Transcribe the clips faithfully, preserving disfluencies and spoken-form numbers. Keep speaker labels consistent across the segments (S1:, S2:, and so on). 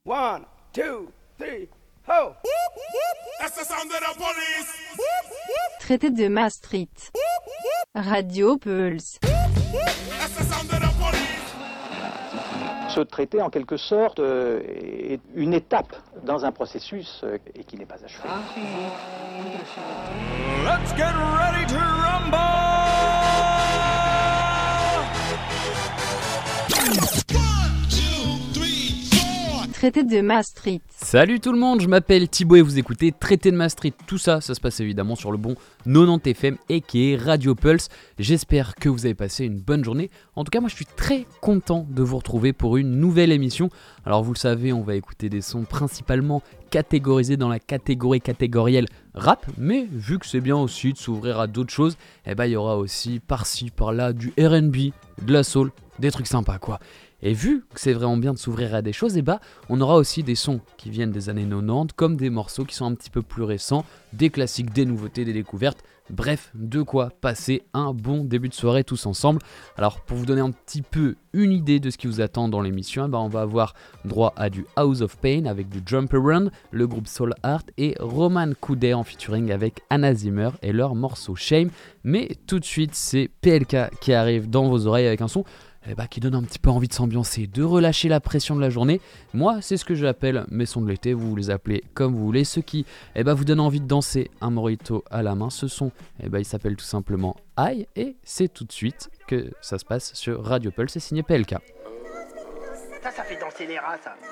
S1: One, two, three, ho!
S2: That's the sound of the police.
S3: Traité de Maastricht. Radio Pulse.
S2: That's the sound of the police.
S4: Ce traité, en quelque sorte, euh, est une étape dans un processus euh, et qui n'est pas achevé.
S5: Let's get ready to rumble!
S3: Traité de Maastricht.
S6: Salut tout le monde, je m'appelle Thibaut et vous écoutez Traité de Maastricht. Tout ça, ça se passe évidemment sur le bon quatre-vingt-dix F M et qui est Radio Pulse. J'espère que vous avez passé une bonne journée. En tout cas, moi je suis très content de vous retrouver pour une nouvelle émission. Alors vous le savez, on va écouter des sons principalement catégorisés dans la catégorie catégorielle rap, mais vu que c'est bien aussi de s'ouvrir à d'autres choses, eh ben il y aura aussi par-ci par-là du R and B, de la soul, des trucs sympas quoi. Et vu que c'est vraiment bien de s'ouvrir à des choses, et bah on aura aussi des sons qui viennent des années quatre-vingt-dix, comme des morceaux qui sont un petit peu plus récents, des classiques, des nouveautés, des découvertes, bref, de quoi passer un bon début de soirée tous ensemble. Alors pour vous donner un petit peu une idée de ce qui vous attend dans l'émission, bah on va avoir droit à du House of Pain avec du Jump Around, le groupe Soul Art et Roman Coudet en featuring avec Anna Zimmer et leur morceau Shame. Mais tout de suite c'est P L K qui arrive dans vos oreilles avec un son Eh bah, qui donne un petit peu envie de s'ambiancer, de relâcher la pression de la journée. Moi, c'est ce que j'appelle mes sons de l'été, vous les appelez comme vous voulez. Ceux qui eh bah, vous donnent envie de danser un mojito à la main, ce son, eh bah, il s'appelle tout simplement Aïe, et c'est tout de suite que ça se passe sur Radio Pulse, c'est signé P L K.
S1: Ça, ça fait danser les rats, ça.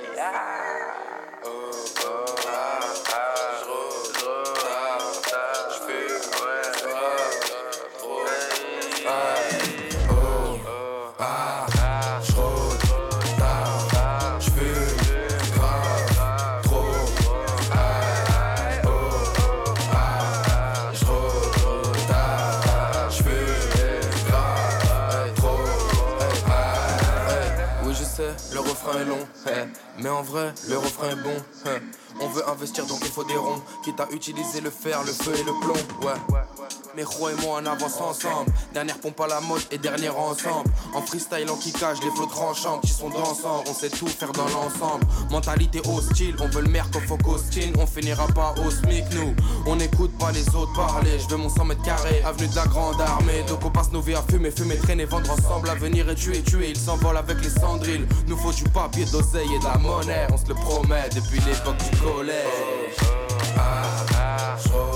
S7: Le refrain est long, hey. Mais en vrai, le refrain est bon. Hey. On veut investir donc il faut des ronds. Quitte à utiliser le fer, le feu et le plomb. Ouais. Mais Ro et moi on avance ensemble. Dernière pompe à la mode et dernier ensemble. En freestyle, en kickage, les flots tranchants qui sont dansants. On sait tout faire dans l'ensemble. Mentalité hostile, on veut le maire comme faut costine. On finira pas au SMIC, nous. On n'écoute pas les autres parler. Je veux mon cent mètres carrés, avenue de la grande armée. Donc on passe nos vies à fumer, fumer, traîner, vendre ensemble. L'avenir est tué, tué, il s'envole avec les cendrilles. Nous faut du papier, d'oseille et de la monnaie. On se le promet depuis l'époque du collège. Ah, ah,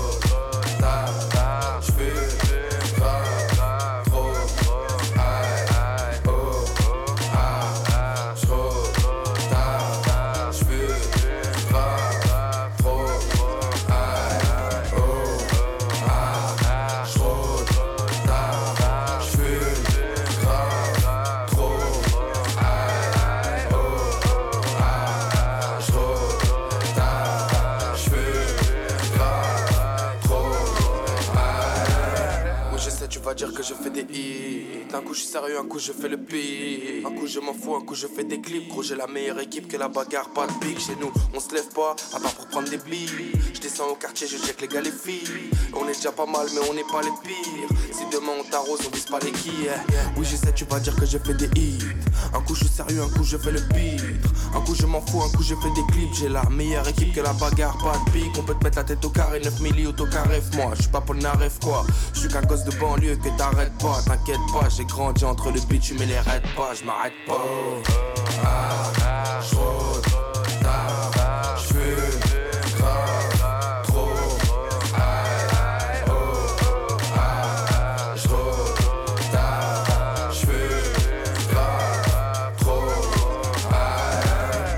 S7: dire que je fais des hits. Un coup je suis sérieux, un coup je fais le pire. Un coup je m'en fous, un coup je fais des clips. Gros j'ai la meilleure équipe que la bagarre, pas de pique. Chez nous on se lève pas, à part pour prendre des billes. Je descends au quartier, je check les gars, les filles. On est déjà pas mal mais on n'est pas les pires. Si demain on t'arrose, on vise pas les quilles. Oui je sais tu vas dire que je fais des hits. Un coup je suis sérieux, un coup je fais le pire. Un coup je m'en fous, un coup je fais des clips. J'ai la meilleure équipe que la bagarre, pas de pique. On peut te mettre la tête au carré, neuf milli autocarré. Moi je suis pas pour le naref quoi. Je suis qu'un gosse de banlieue que t'arrêtes pas, t'inquiète pas, j'ai grandi entre le bitume et les raids pas, je m'arrête pas. Oh, ah, j'rôde, tard, j'fume, grave, trop, aïe, oh, ah, j'rôde, tard, j'fume, grave, trop, aïe,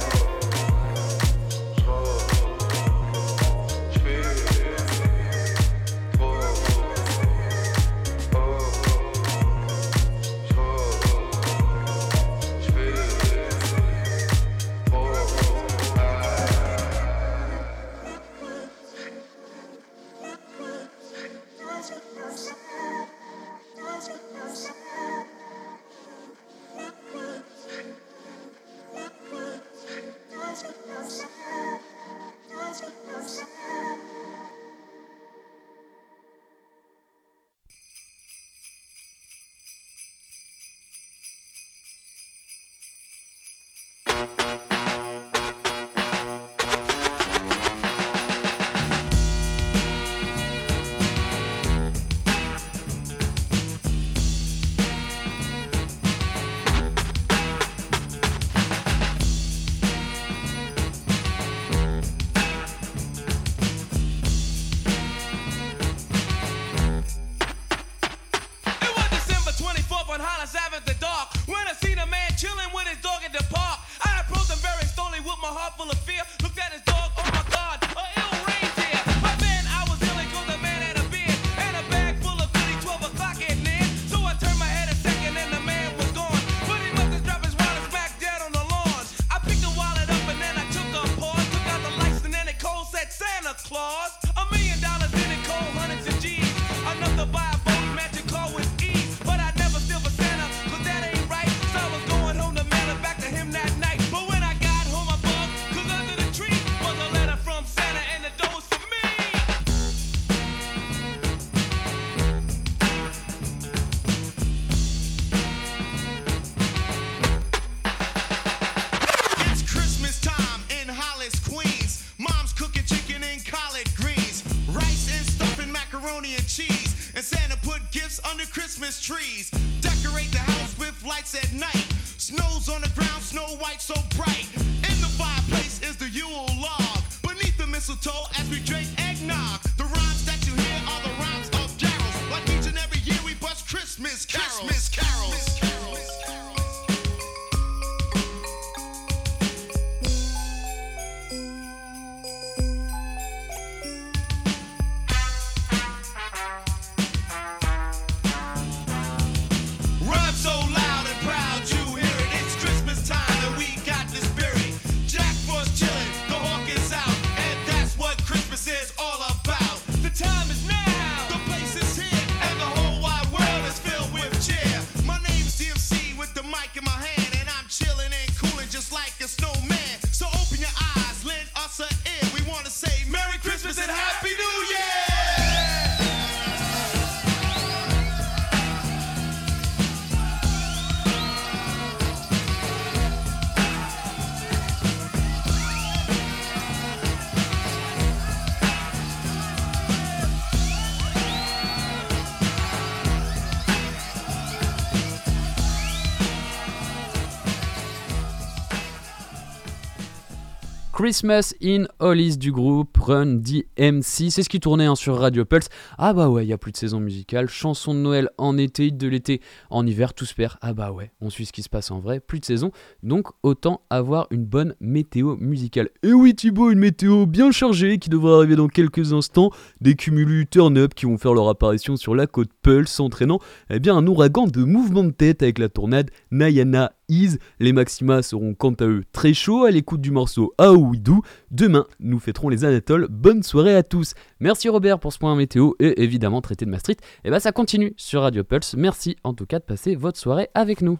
S7: oh, j'rôde, j'fume, trop.
S2: light so bright. In the fireplace is the Yule log. Beneath the mistletoe as we drink eggnog. The rhymes that you hear are the rhymes of carols. Like each and every year we bust Christmas carols. Christmas carols.
S6: Christmas in Hollis du groupe Run D M C, c'est ce qui tournait hein, sur Radio Pulse. Ah bah ouais, il n'y a plus de saison musicale, chanson de Noël en été, hit de l'été en hiver, tout se perd. Ah bah ouais, on suit ce qui se passe en vrai, plus de saison, donc autant avoir une bonne météo musicale. Et oui Thibaut, une météo bien chargée qui devrait arriver dans quelques instants, des cumulus turn-up qui vont faire leur apparition sur la côte Pulse, entraînant eh bien, un ouragan de mouvement de tête avec la tornade Nayana. Les maxima seront quant à eux très chauds à l'écoute du morceau Aouidou. Demain, nous fêterons les Anatoles. Bonne soirée à tous. Merci Robert pour ce point météo et évidemment traité de Maastricht. Et bah ça continue sur Radio Pulse. Merci en tout cas de passer votre soirée avec nous.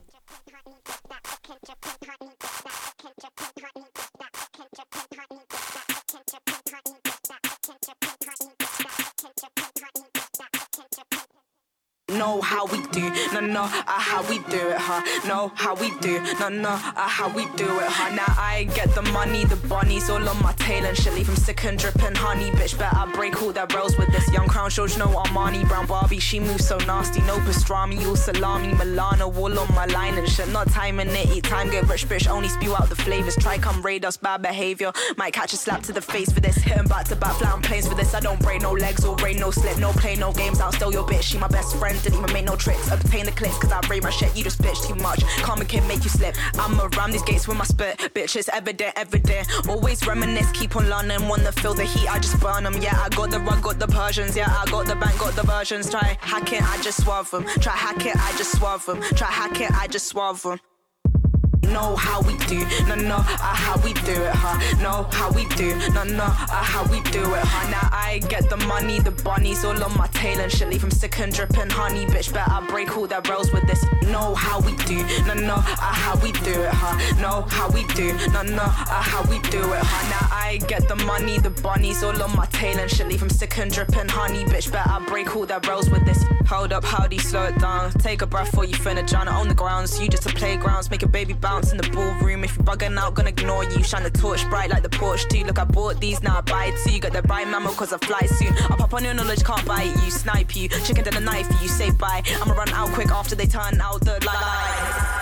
S8: Know how we do, no, no, uh, how we do it, huh? Know how we do, no, no, uh, how we do it, huh? Now I get the money, the bunnies all on my tail and shit. Leave him sick and dripping honey, bitch. Better break all their rolls with this young crown shows. No Armani, brown Barbie, she moves so nasty. No pastrami, all salami, Milano, all on my line and shit. Not timing it, eat time, get rich, bitch. Only spew out the flavors. Try come raid us, bad behavior. Might catch a slap to the face for this. Hit him back to back, flat on planes for this. I don't break no legs or rain, no slip, no play, no games. I'll steal your bitch, she my best friend. Didn't even make no tricks, obtain the clicks, cause I rate my shit, you just bitch too much. Karma can make you slip, I'm around these gates with my spit. Bitch, it's evident, evident. Always reminisce, keep on learning. Wanna feel the heat, I just burn them. Yeah, I got the rug, got the Persians. Yeah, I got the bank, got the versions. Try hack it, I just swerve them. Try hack it, I just swerve them. Try hack it, I just swerve them. Know how we do, no, no, uh, how we do it, huh? Know how we do, no, no, uh, how we do it, huh? Now I get the money, the bunnies all on my tail and shit. Leave him sick and dripping honey, bitch. Better break all their rolls with this. Know how we do, no, no, uh, how we do it, huh? Know how we do, no, no, uh, how we do it, huh? Now I get the money, the bunnies all on my tail and shit. Leave him sick and dripping honey, bitch. Better break all their rolls with this. Hold up, howdy, slow it down. Take a breath before you finna drown on the grounds. You just a playgrounds, make a baby bounce in the ballroom. If you're bugging out, gonna ignore you. Shine the torch bright like the porch too. Look, I bought these, now I buy it too. Got the bright mammal cause I fly soon. I'll pop on your knowledge, can't bite you. Snipe you, chicken to the knife you. Say bye, I'ma run out quick after they turn out the lights.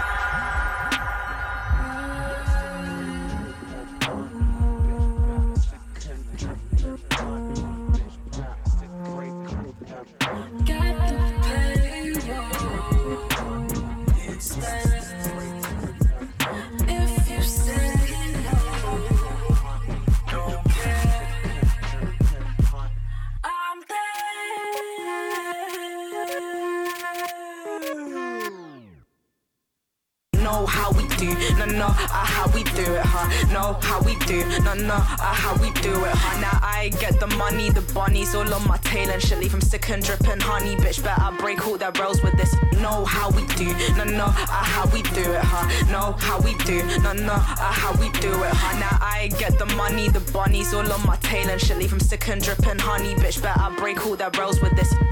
S8: Know how we do, no, no, uh, how we do it, huh? Know how we do, no, no, uh, how we do it, huh? Now I get the money, the bunnies all on my tail and shit. Leave him sick and dripping honey, bitch. Better break all their rolls with this. Know how we do, no, no, uh, how we do it, huh? Know how we do, no, no, uh, how we do it, huh? Now I get the money, the bunnies all on my tail and shit. Leave him sick and dripping honey, bitch. Better break all their rolls with this.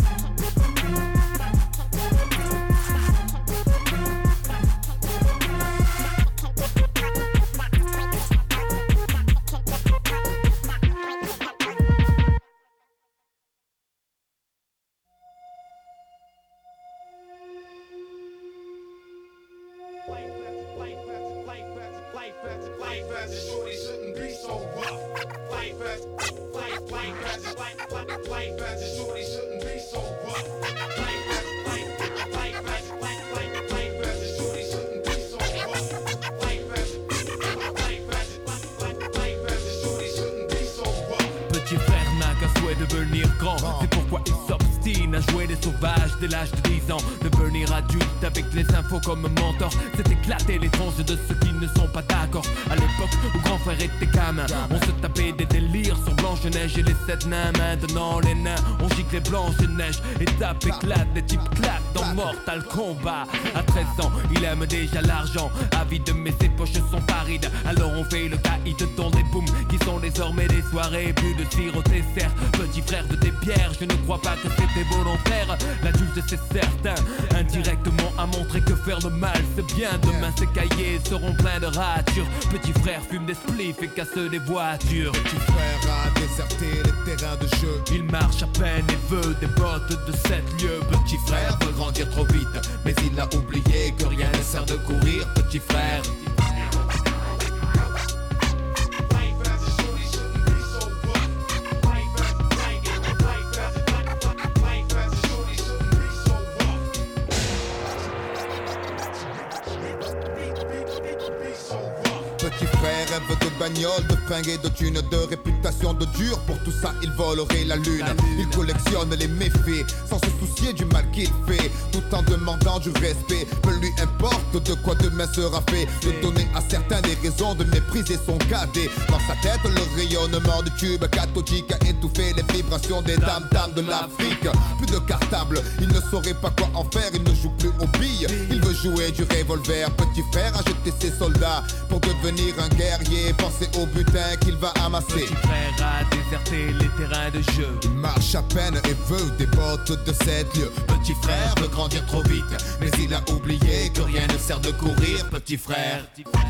S2: White versus shorty shouldn't be so rough. White versus white white versus white white white versus shorty shouldn't be so rough. White versus white white versus white white white versus shorty shouldn't be so rough. White versus white versus white white versus shorty shouldn't be so rough.
S9: Petit frère n'a qu'un souhait de devenir grand. C'est pourquoi il s'obstine à jouer les sauvages dès l'âge de dix ans. Devenir adulte avec les infos comme mentor, c'est éclater les tranches de ceux qui ne sont pas d'accord. À l'époque où grand frère était gamin, on se tapait des délires sur Blanche-Neige et les sept nains. Maintenant les nains, on gicle les Blanche-Neige. Étape éclate, des types claquent dans Mortal Kombat. À treize ans, il aime déjà l'argent. Avide mais ses poches sont parides. Alors on fait le caïd dans des booms qui sont désormais des soirées. Plus de tir au dessert, petit frère de tes pierres. Je ne crois pas que c'était volontaire. L'adulte c'est certain, indirectement a montré que faire le mal c'est bien. Demain ses cahiers seront pleins de ratures. Petit frère fume des spliffs et casse des voitures.
S2: Petit frère a déserté les terrains de jeu.
S9: Il marche à peine et veut des bottes de sept lieues. Petit frère veut grandir trop vite, mais il a oublié que rien ne sert de courir. Petit frère.
S2: Petit frère rêve de bagnole, de fringues et de thunes, de réputation de dur. Pour tout ça il volerait la lune. Il collectionne les méfaits sans se soucier du mal qu'il fait, tout en demandant du respect. Peu lui importe de quoi demain sera fait. De donner à certains des raisons de mépriser son cadet. Dans sa tête le rayonnement du tube cathodique a étouffé les vibrations des dames-dames de l'Afrique. Plus de cartable, il ne saurait pas quoi en faire. Il ne joue plus aux billes, il veut jouer du revolver. Petit frère a jeté ses soldats pour devenir un guerrier, pensez au butin qu'il va amasser.
S9: Petit frère a déserté les terrains de jeu.
S2: Il marche à peine et veut des bottes de sept lieues.
S9: Petit frère veut grandir trop vite, mais il a oublié que rien ne sert de courir. Petit frère.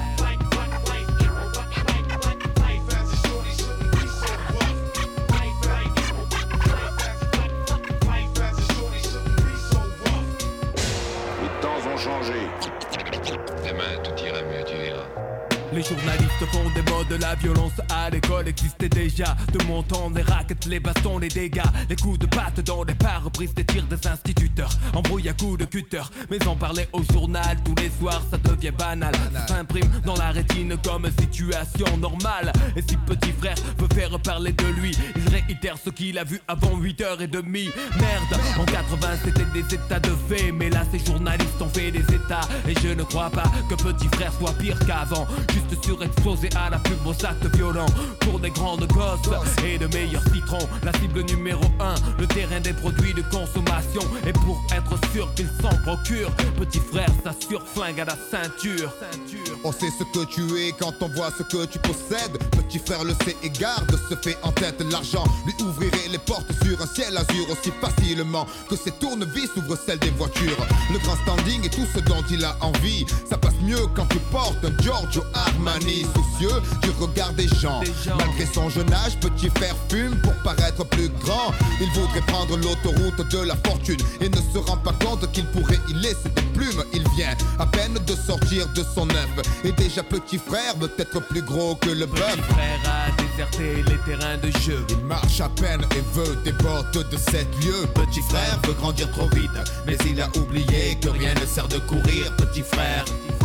S2: Les temps ont changé.
S10: Demain tout ira mieux, tu verras.
S9: Les journalistes font des modes, la violence à l'école existait déjà. De mon temps, les raquettes, les bastons, les dégâts, les coups de patte dans les pare-brises, des tirs des instituteurs, embrouille à coups de cutter. Mais en parler au journal tous les soirs, ça devient banal. Ça s'imprime dans la rétine comme situation normale. Et si petit frère veut faire parler de lui, il réitère ce qu'il a vu avant huit heures trente. Merde, en quatre-vingts c'était des états de fait, mais là ces journalistes ont fait des états. Et je ne crois pas que petit frère soit pire qu'avant. Juste surexposé à la pub aux actes violents. Pour des grandes gosses et de meilleurs citrons. La cible numéro un, le terrain des produits de consommation. Et pour être sûr qu'ils s'en procurent, petit frère s'assure flingue à la ceinture.
S2: On sait ce que tu es quand on voit ce que tu possèdes. Petit frère le sait et garde se fait en tête. L'argent lui ouvrirait les portes sur un ciel azur aussi facilement que ses tournevis ouvrent celles des voitures. Le grand standing et tout ce dont il a envie, ça passe mieux quand tu portes un Giorgio Armani. Soucieux du regard des gens, malgré son jeune âge, petit frère fume pour paraître plus grand. Il voudrait prendre l'autoroute de la fortune et ne se rend pas compte qu'il pourrait y laisser des plumes. Il vient à peine de sortir de son œuf et déjà petit frère veut être plus gros que le bœuf.
S9: Petit frère a déserté les terrains de jeu.
S2: Il marche à peine et veut des bottes de sept lieues.
S9: Petit frère veut grandir trop vite, mais il a oublié que rien ne sert de courir. Petit frère.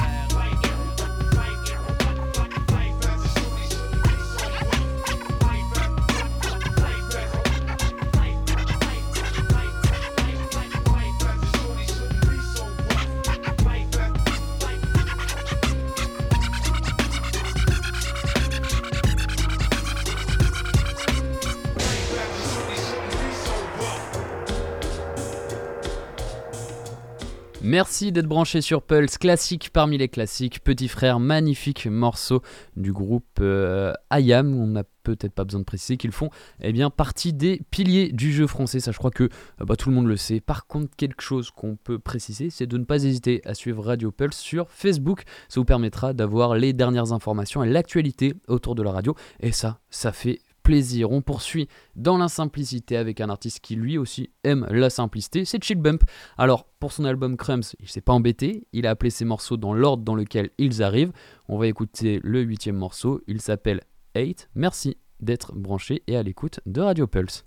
S6: Merci d'être branché sur Pulse, classique parmi les classiques, Petit Frère, magnifique morceau du groupe euh, I A M, on n'a peut-être pas besoin de préciser qu'ils font eh bien, partie des piliers du jeu français, ça je crois que bah, tout le monde le sait. Par contre, quelque chose qu'on peut préciser, c'est de ne pas hésiter à suivre Radio Pulse sur Facebook, ça vous permettra d'avoir les dernières informations et l'actualité autour de la radio, et ça, ça fait plaisir. On poursuit dans la simplicité avec un artiste qui lui aussi aime la simplicité, c'est Chill Bump. Alors pour son album Crumbs, il s'est pas embêté, il a appelé ses morceaux dans l'ordre dans lequel ils arrivent. On va écouter le huitième morceau, il s'appelle eight. Merci d'être branché et à l'écoute de Radio Pulse.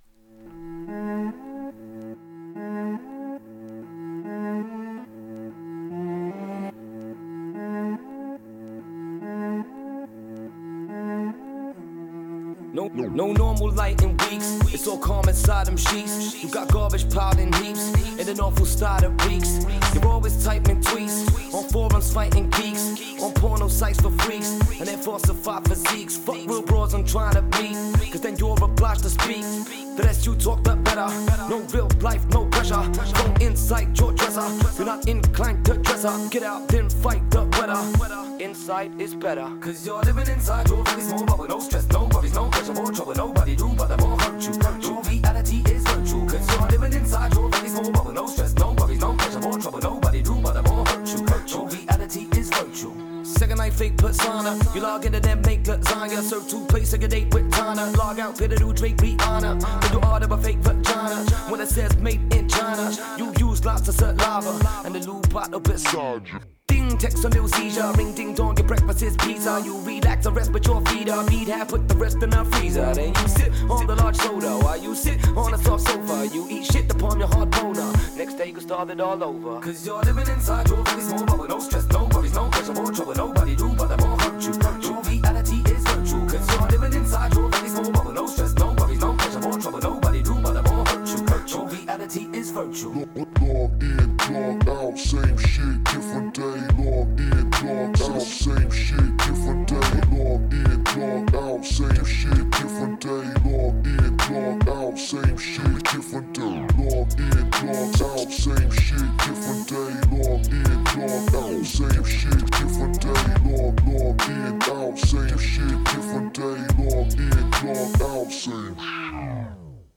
S11: No, no, no normal light in weeks. It's all calm inside them sheets. You got garbage piled in heaps, and an awful style that reeks. You're always typing tweets on forums fighting geeks, on porno sites for freaks, and then falsify physiques. Fuck real bros I'm trying to beat, cause then you're obliged to speak. The less you talk, the better. No real life, no pressure. Go inside your dresser. You're not inclined to dress up. Get out, then fight the weather. Inside is better, cause you're living inside your really small bubble. No stress, no worries, no pressure, more trouble. Nobody do but the more hurt you. Your reality is virtue, cause you're living inside your really small bubble. No stress, no worries, no pressure, more trouble. Nobody do but the more hurt you. Your reality is virtue. Second night fake persona. You log into them, make lasagna. Serve toothpaste, take a date with Tana. Log out, fit a new Drake, Rihanna. Then you order a fake vagina. When it says made in China, you use lots of saliva and the lube bottle beside you. Ding, text a little seizure. Ring, ding, dong, your breakfast is pizza. You relax and rest, but your feet up. Eat half, put the rest in the freezer. Then you sit on the large soda while you sit on a soft sofa. You eat shit upon your hard boner. Next day you can start it all over. Cause you're living inside your really small bubble. No stress, no worries, no pressure, more trouble. Nobody do but the more hurt you. Your reality is virtue. Cause you're living inside your really small bubble. No stress, no worries, no pressure, more trouble. Nobody do but the more hurt you. Your reality is virtue.
S12: Log in, log out, same shit, different day. Log in, log out, same shit, different day. Log in, log out, same shit, different day. Log in, log out, same shit, different day. Log in, log out, same shit, different day. Log in, log out, same shit, different day. Log, log in, out, same shit, different day. Log in, log out, same shit.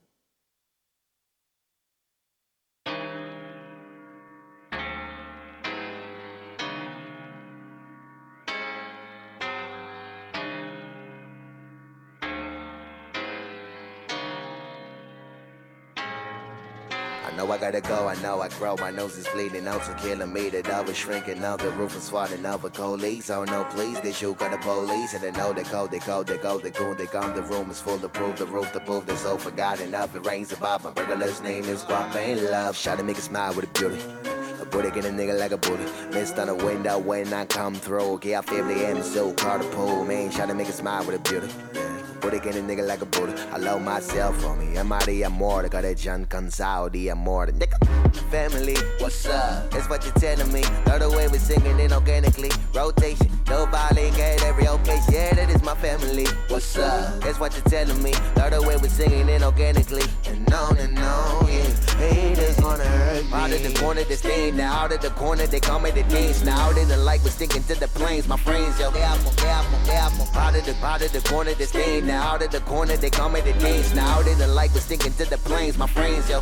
S13: I know I gotta go, I know I grow, my nose is bleeding out to kilometer, double shrinking out, the roof is falling over coolies. Oh no, please, they shoot got the police, and they know they go, they go, they go, they go, they gone, the room is full of proof, the roof, the booth, they're so forgotten up, it rains above, my regular's name is Guap, ain't love, shot to make a smile with a beauty. A booty get a nigga like a booty. Missed on the window when I come through. Okay, I feel the end, so car the pool, man, shot to make a smile with a beauty. Booty get a nigga like a booty. I love myself for me. I'm out of the amor. Got a John cansado the amor. Nigga, family, what's up? That's what you're telling me. Love the way we're singing it organically. Rotation, no violin at every occasion. Yeah, that is my family. What's up? That's what you're telling me. Love the way we're singing it organically. And on and on, yeah. Haters gonna hurt me. Out of the corner, they stay now. Out of the corner, they call me the dance. Now out in the light, we're sticking to the planes. My friends, yo. Out of the, out of the corner, they stay now. Out of the corner, they call me the dance. Now out in the light, we're sticking to the planes. My friends, yo.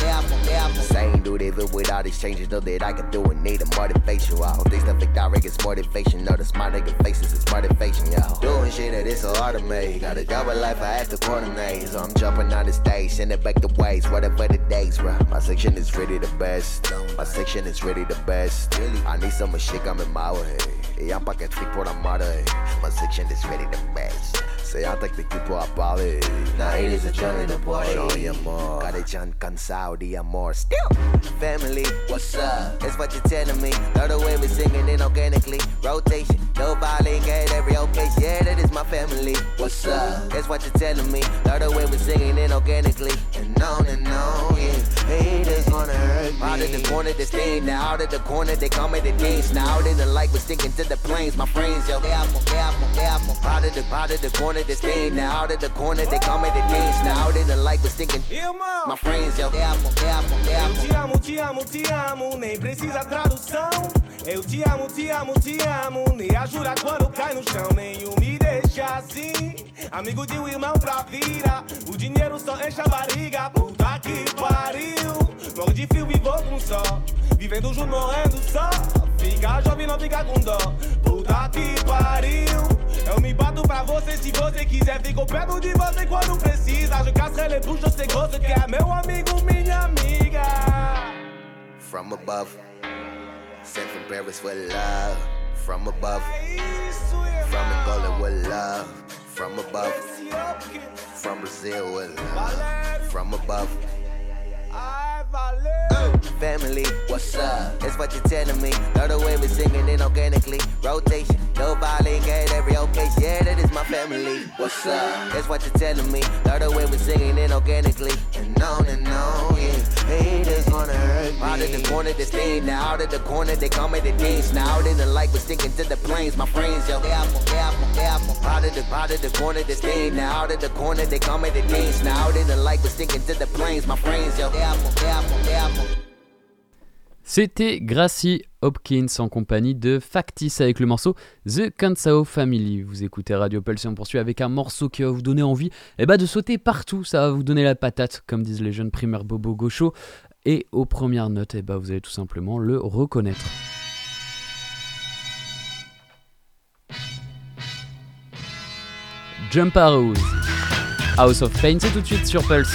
S13: Same dude, even with all these changes, know that I can do it. Need a motivation, wow. These stuff like direct is motivation. Know the smart nigga faces is motivation, yo. Doing shit that is so hard to make. Got a double life, I have to coordinate. So I'm jumping on the stage, send it back the ways, whatever the days, bro. My section is really the best. My section is really the best. I need some shit coming my way. Y I'm pa' que estoy por amar. My section is really the best. Say I take the equipo a pave. Now it is a journey to party. Joy amor. Got a John cansado de amor. Still, family, what's up? That's what you're telling me. Love the way we're singing it organically. Rotation, no violin at every occasion. Yeah, that is my family. What's up? That's what you're telling me. Love the way we're singing it organically. And on and on, yeah. Haters gonna hurt me. Out of the corner, they stay now. Out of the corner, they call me the dance. Now out in the light, we're sticking to the planes. My friends, yo. Out of the, out of the corner. They stay now out of the corner, they call me the dance. Now out in the light, we're sticking. My friends, yo. Te amo, te amo, te amo.
S14: Eu te amo, te amo, te amo. Nem precisa tradução. Eu te amo, te amo, te amo. Nem a jurar quando cai no chão. Nenhum me deixa assim. Amigo de um irmão pra vida. O dinheiro só enche a barriga. Puta que pariu. Morre de fio, vivo com só. Vivendo junto, morrendo só. Fica jovem, não fica com dó. Puta que pariu. Eu me bato pra você se se você quiser, fico perto de você quando precisa. Eu castrei le puxo, você gosta que é meu amigo, minha amiga.
S13: From above, sent from Paris with love. From above, from Angola with love. From above, from Brazil with love. From above. Uh, family, what's up? That's what you're telling me. Love the way we're singing it organically. Rotation, no violin, at every occasion. Yeah, that is my family. What's up? That's what you're telling me. Love the way we're singing it organically. And on and on, yeah. Haters gonna hurt me. Out of the corner, they stay now. Out of the corner, they call me the dance. Now out in the light, we're sticking to the planes. My friends, yo. Out of the, out of the corner, they stay now. Out of the corner, they call me the dance. Now out in the light, we're sticking to the planes. My friends, yo.
S6: C'était Gracie Hopkins en compagnie de Factice avec le morceau The Kansao Family. Vous écoutez Radio Pulse et on poursuit avec un morceau qui va vous donner envie eh ben, de sauter partout. Ça va vous donner la patate, comme disent les jeunes primeurs Bobo Gaucho. Et aux premières notes, eh ben, vous allez tout simplement le reconnaître. Jump Arrows, House of Pain, c'est tout de suite sur Pulse.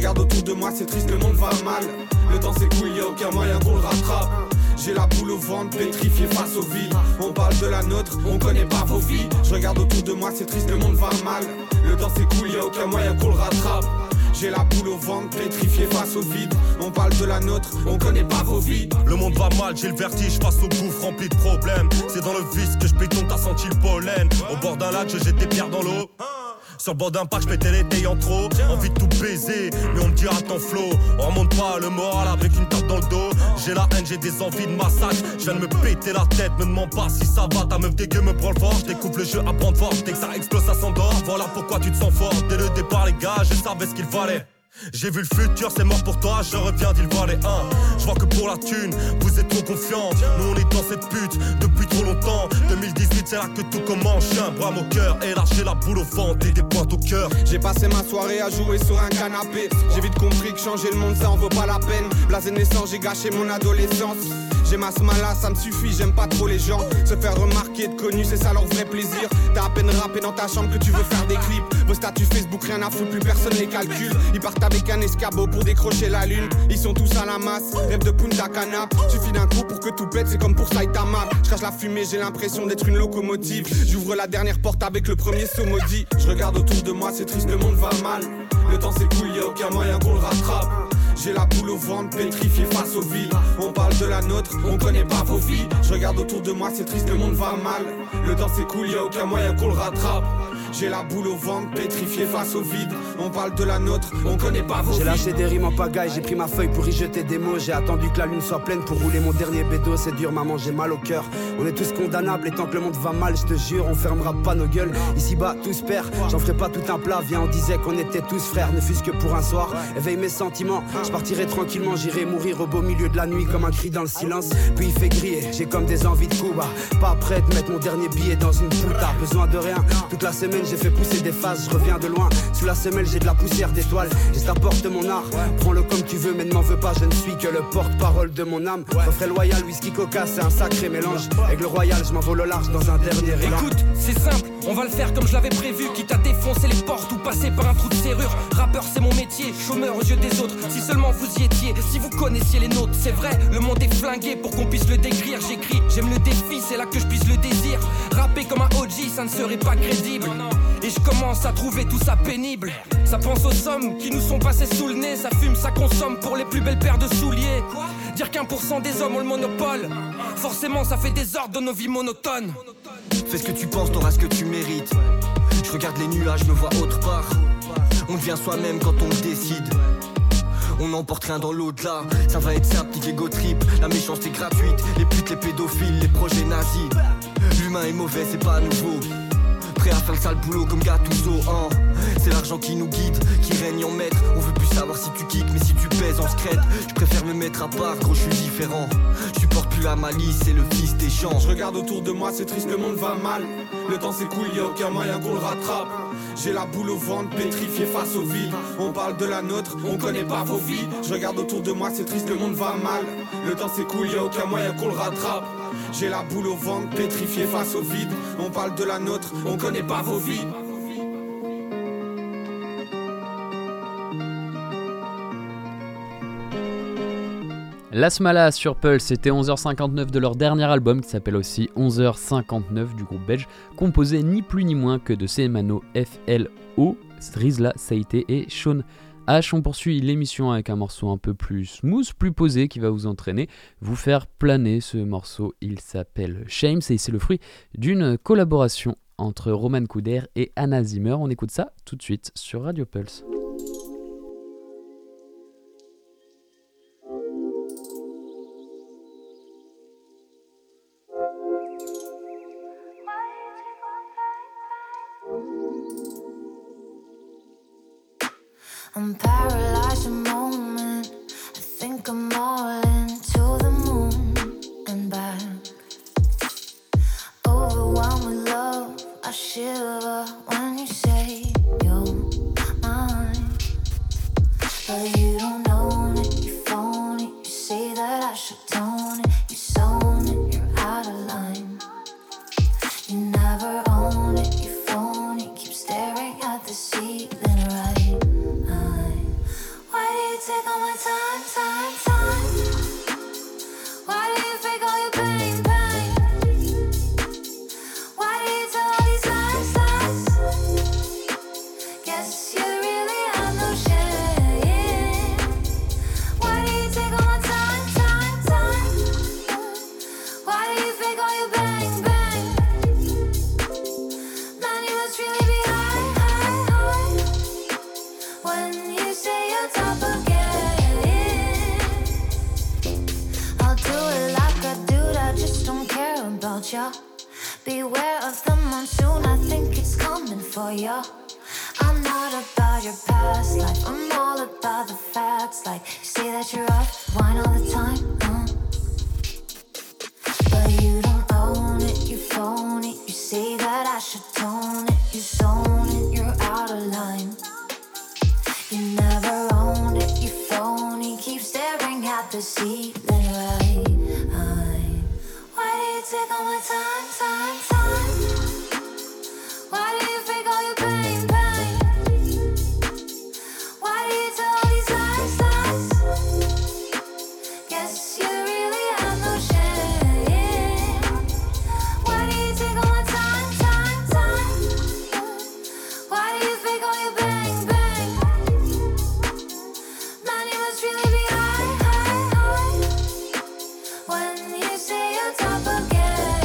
S14: regarde autour de moi, c'est triste, le monde va mal. Le temps s'écoule, y'a aucun moyen qu'on le rattrape. J'ai la boule au ventre, pétrifié face au vide. On parle de la nôtre, on connaît pas vos vies. Je regarde autour de moi, c'est triste, le monde va mal. Le temps s'écoule, y'a aucun moyen qu'on le rattrape. J'ai la boule au ventre, pétrifié face au vide. On parle de la nôtre, on connaît pas vos vies.
S15: Le monde va mal, j'ai le vertige face au gouffre rempli de problèmes. C'est dans le vice que je pétonne, t'as senti le pollen. Au bord d'un lac, je jette des pierres dans l'eau. Sur le bord d'un parc, je pétais les tailles en trop. Envie de tout baiser, mais on me dira ton flow. On remonte pas le moral avec une tape dans le dos. J'ai la haine, j'ai des envies de massacre. Je viens de me péter la tête, me demande pas si ça va. Ta meuf dégueu me prend le fort, je découvre le jeu à prendre fort. Dès que ça explose, ça s'endort. Voilà pourquoi tu te sens fort. Dès le départ, les gars, je savais ce qu'il fallait. J'ai vu le futur, c'est mort pour toi, je reviens d'Île Valley un. Je vois que pour la thune, vous êtes trop confiants. Nous on est dans cette pute depuis trop longtemps. deux mille dix-huit c'est là que tout commence. J'ai un bras au cœur et lâché la boule au ventre et des pointes au cœur.
S14: J'ai passé ma soirée à jouer sur un canapé. J'ai vite compris que changer le monde ça en vaut pas la peine. Blasé de naissance, j'ai gâché mon adolescence. J'ai ma smala, ça me suffit, j'aime pas trop les gens. Se faire remarquer, être connu, c'est ça leur vrai plaisir. T'as à peine rappé dans ta chambre que tu veux faire des clips. Vos statuts Facebook, rien à foutre, plus personne les calcule. Ils partent avec un escabeau pour décrocher la lune. Ils sont tous à la masse, rêve de Punta Cana. Suffit d'un coup pour que tout pète, c'est comme pour Saitama. Je cache la fumée, j'ai l'impression d'être une locomotive. J'ouvre la dernière porte avec le premier saut maudit. Je regarde autour de moi, c'est triste, le monde va mal. Le temps s'écoule, y'a aucun moyen qu'on le rattrape. J'ai la boule au ventre, pétrifié face au vide. On parle de la nôtre, on connaît pas vos vies. Je regarde autour de moi, c'est triste, le monde va mal. Le temps s'écoule, y'a aucun moyen qu'on le rattrape. J'ai la boule au ventre, pétrifié face au vide. On parle de la nôtre, on connaît pas vos vies.
S16: J'ai lâché des rimes en pagaille, j'ai pris ma feuille pour y jeter des mots. J'ai attendu que la lune soit pleine pour rouler mon dernier bédo. C'est dur maman, j'ai mal au cœur. On est tous condamnables et tant que le monde va mal, je te jure, on fermera pas nos gueules. Ici bas, tous pères, j'en ferai pas tout un plat. Viens, on disait qu'on était tous frères, ne fût-ce que pour un soir. Éveille mes sentiments, je partirai tranquillement, j'irai mourir au beau milieu de la nuit comme un cri dans le silence. Puis il fait griller, j'ai comme des envies de Cuba. Pas prêt de mettre mon dernier billet dans une puta. Besoin de rien, toute la semaine j'ai fait pousser des phases. Je reviens de loin, sous la semelle j'ai de la poussière d'étoiles. Je t'apporte mon art, prends-le comme tu veux mais ne m'en veux pas. Je ne suis que le porte-parole de mon âme. Refrais loyal, whisky coca, c'est un sacré mélange. Aigle royal, je m'envole au large dans un dernier élan.
S17: Écoute, c'est simple, on va le faire comme je l'avais prévu. Quitte à défoncer les portes ou passer par un trou de serrure. Rappeur c'est mon métier, chômeur aux yeux des autres. Si seulement vous y étiez, si vous connaissiez les nôtres. C'est vrai, le monde est flingué pour qu'on puisse le décrire. J'écris, j'aime le défi, c'est là que je puisse le désir. Rapper comme un O G, ça ne serait pas crédible. Et je commence à trouver tout ça pénible. Ça pense aux sommes qui nous sont passées sous le nez. Ça fume, ça consomme pour les plus belles paires de souliers. Dire qu'un pour cent des hommes ont le monopole, forcément ça fait des ordres dans nos vies monotones.
S18: Fais ce que tu penses, t'auras ce que tu mérites. Je regarde les nuages, me vois autre part. On devient soi-même quand on le décide. On n'emporte rien dans l'au-delà. Ça va être simple, nique ego trip. La méchanceté gratuite, les putes, les pédophiles, les projets nazis. L'humain est mauvais, c'est pas nouveau. Prêt à faire le sale boulot comme Gattuso, hein. C'est l'argent qui nous guide, qui règne en maître. On veut plus savoir si tu kicks, mais si tu pèses en secrète. Je préfère me mettre à part, gros je suis différent. Je supporte plus la malice, c'est le fils des gens.
S14: Je regarde autour de moi, c'est triste, le monde va mal. Le temps s'écoule, y'a aucun moyen qu'on le rattrape. J'ai la boule au ventre, pétrifié face au vide. On parle de la nôtre, on connaît pas vos vies. Je regarde autour de moi, c'est triste, le monde va mal. Le temps s'écoule, y'a aucun moyen qu'on le rattrape. J'ai la boule au ventre, pétrifié face au vide. On parle de la nôtre, on connaît pas vos vies.
S6: La Smala sur Pulse, c'était onze heures cinquante-neuf de leur dernier album qui s'appelle aussi onze heures cinquante-neuf du groupe belge, composé ni plus ni moins que de Semano, F L O, Rizla, Saïté et Sean H. On poursuit l'émission avec un morceau un peu plus smooth, plus posé, qui va vous entraîner, vous faire planer. Ce morceau, il s'appelle Shames et c'est le fruit d'une collaboration entre Roman Couder et Anna Zimmer. On écoute ça tout de suite sur Radio Pulse.
S19: I'm paralyzed a moment. I think I'm all into the moon and back. Overwhelmed with love, I shiver when you say you're mine. But you don't own it, you phone it. You say that I should tone it. You sown it, you're out of line. You never own it, you phone it. Keep staring at the ceiling right. Why of the monsoon, I think it's coming for you. I'm not about your past life, I'm all about the facts. Like, you say that you're rough, wine all the time, uh. But you don't own it, you phone it. You say that I should tone it, you zone it, you're out of line. You never own it, you phone it. Keep staring at the ceiling, right? Why do you take all my time, time, time? Why do you fake all your pain, pain? Why do you tell all these lies, lies? Guess you really have no shame. Why do you take all my time, time, time? Why do you fake all your bang, bang? Man, you must really be high, high, high when you say you're top again.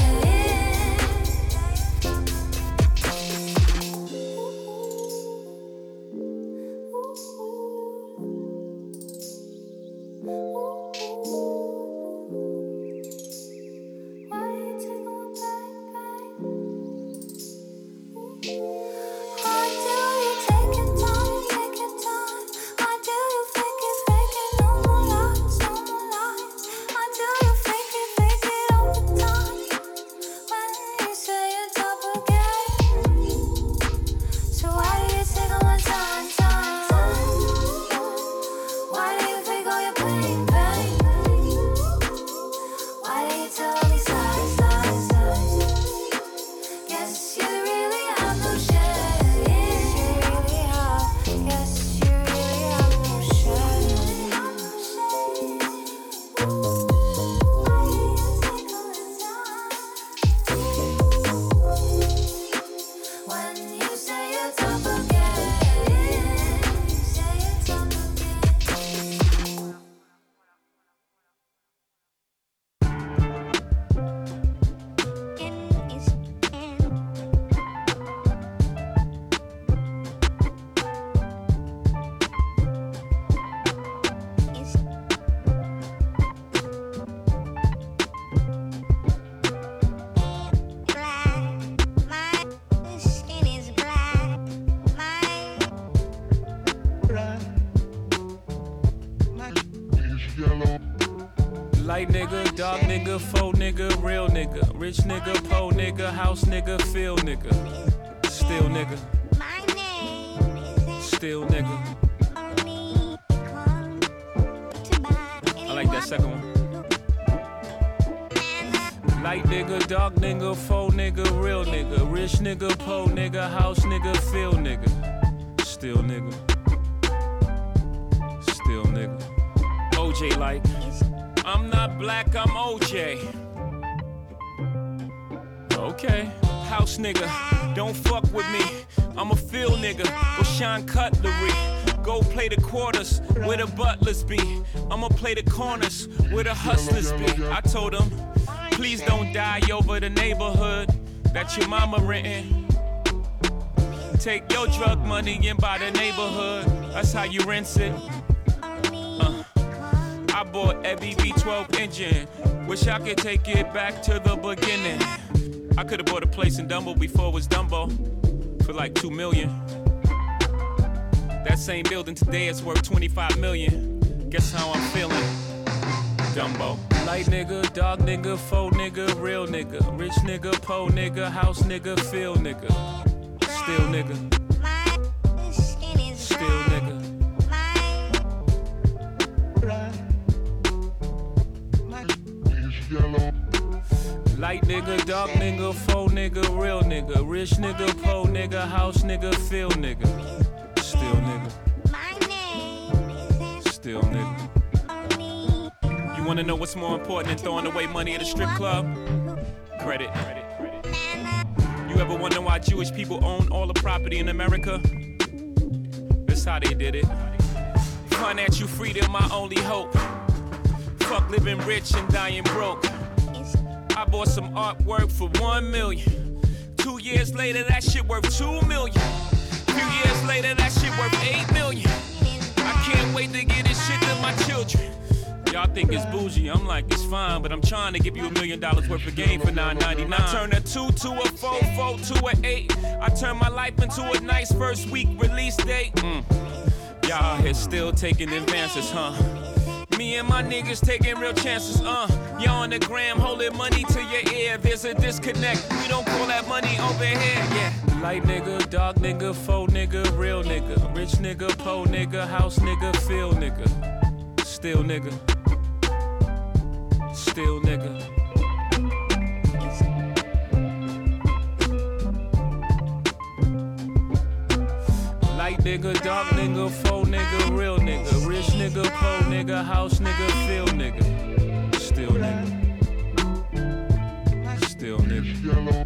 S19: Why do you take your time, take your time? Why do you fake it, fake it? No more lies, no more lies. Why do you fake it, fake it all the time? When you say you're top again. So why do you take all my time, time, time? Why do you fake all your pain, pain? Why do you tell all these lies, lies, lies? Guess you really have no shame. You really have. Guess you really have no shame. Why do you take all the time when you say you're top again? You say you're top again.
S20: Light nigga, dark nigga, faux nigga, real nigga, rich nigga, po nigga, house nigga, feel nigga, still nigga, still nigga. I like that second one. Light nigga, dark nigga, faux nigga, real nigga, rich nigga, po nigga, house nigga, feel nigga, still nigga, still nigga. O J like, I'm not black, I'm O J. Okay, house nigga, don't fuck with me. I'm a field nigga, go shine cutlery. Go play the quarters where the butlers be. I'ma play the corners where the hustlers be. I told them, please don't die over the neighborhood that your mama renting. Take your drug money and buy the neighborhood. That's how you rinse it. Uh. I bought a B B twelve engine. Wish I could take it back to the beginning. I could've bought a place in Dumbo before it was Dumbo for like two million. That same building today is worth twenty-five million. Guess how I'm feeling? Dumbo. Light nigga, dark nigga, faux nigga, real nigga, rich nigga, po nigga, house nigga, feel nigga, still nigga, still nigga. Light nigga, dark nigga, faux nigga, real nigga, rich nigga, po nigga, house nigga, feel nigga, still nigga, still nigga. You wanna know what's more important than throwing away money at a strip club? Credit. You ever wonder why Jewish people own all the property in America? That's how they did it. Financial freedom, my only hope. Fuck living rich and dying broke. I bought some artwork for one million. Two years later, that shit worth two million. Few years later, that shit worth eight million. I can't wait to get this shit to my children. Y'all think it's bougie, I'm like, it's fine, but I'm trying to give you a million dollars worth of game for nine ninety-nine. I turn a two to a four, four to a eight. I turn my life into a nice first week release date. Mm. Y'all here still taking advances, huh? Me and my niggas taking real chances, uh. Y'all on the gram holding money to your ear. There's a disconnect, we don't call that money over here, yeah. Light nigga, dark nigga, faux nigga, real nigga. Rich nigga, po nigga, house nigga, feel nigga. Still nigga. Still nigga. Light nigga, dark nigga, faux nigga, real nigga. Rich nigga, po nigga, house nigga, feel nigga. Still nigga. Still nigga.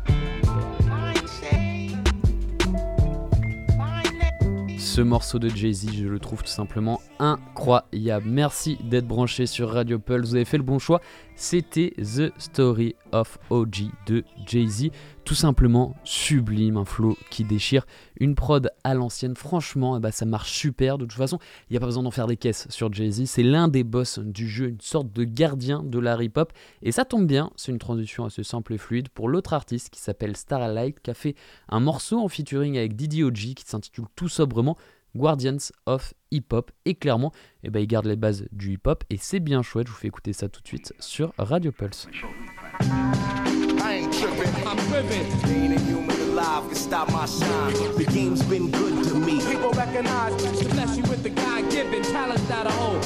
S20: Ce morceau de Jay-Z, je le trouve tout simplement incroyable. Merci d'être branché sur Radio Pulse, vous avez fait le bon choix. C'était The Story of O G de Jay-Z. Tout simplement sublime, un flow qui déchire, une prod à l'ancienne. Franchement, eh ben, ça marche super. De toute façon, il n'y a pas besoin d'en faire des caisses sur Jay-Z. C'est l'un des boss du jeu, une sorte de gardien de la hip-hop. Et ça tombe bien, c'est une transition assez simple et fluide pour l'autre artiste qui s'appelle Starlight, qui a fait un morceau en featuring avec Diddy O G qui s'intitule tout sobrement Guardians of Hip Hop. Et clairement, eh ben, il garde les bases du hip-hop et c'est bien chouette. Je vous fais écouter ça tout de suite sur Radio Pulse.
S14: I ain't tripping, I'm living. Ain't a human alive can stop my shine. The game's been good to me. People recognize to bless you with the God-given talent that I hold.